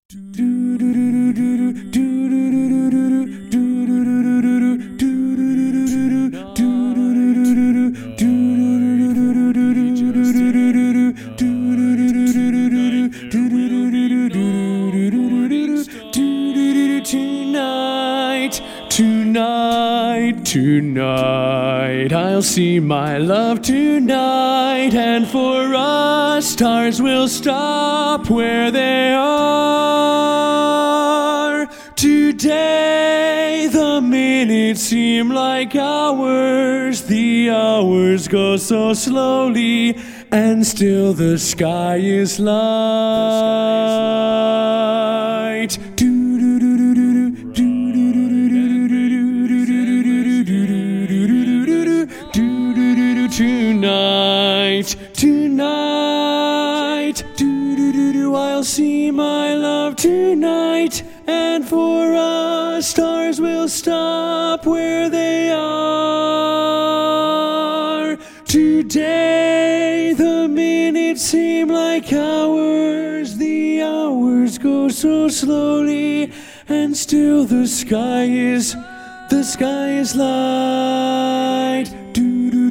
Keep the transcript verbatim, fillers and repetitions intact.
Tonight, tonight, tonight, I'll see my love tonight, and for us, stars will stop where they are. Today, the minutes seem like hours, the hours go so slowly, and still the sky is light. Tonight, tonight, do-do-do-do, I'll see my love tonight, and for us, stars will stop where they are. Today, the minutes seem like hours, the hours go so slowly, and still the sky is, the sky is light. Do-do